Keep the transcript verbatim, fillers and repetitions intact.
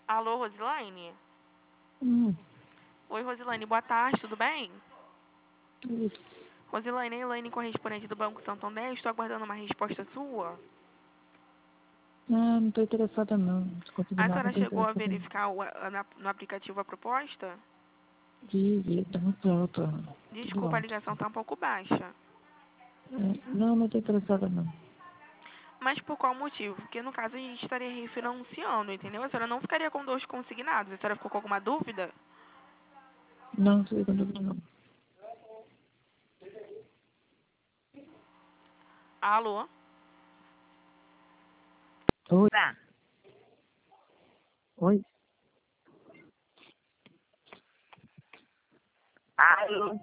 Alô, Rosilaine? Hum, Oi, Rosilaine, boa tarde, tudo bem? isso. Rosilaine, é Elaine, correspondente do Banco Santander, estou aguardando uma resposta sua. Ah, não estou interessada não. Desculpa de A nada, não senhora estou chegou a interessada não. verificar o- a- na- no aplicativo a proposta? Vi, vi, tá muito alto. Tudo Desculpa, a alto. ligação está um pouco baixa. É, não, não estou interessada não. Mas por qual motivo? Porque no caso a gente estaria refinanciando, entendeu? A senhora não ficaria com dois consignados. A senhora ficou com alguma dúvida? Não, não estou com dúvida não. Alô? Oi? Oi? Alô?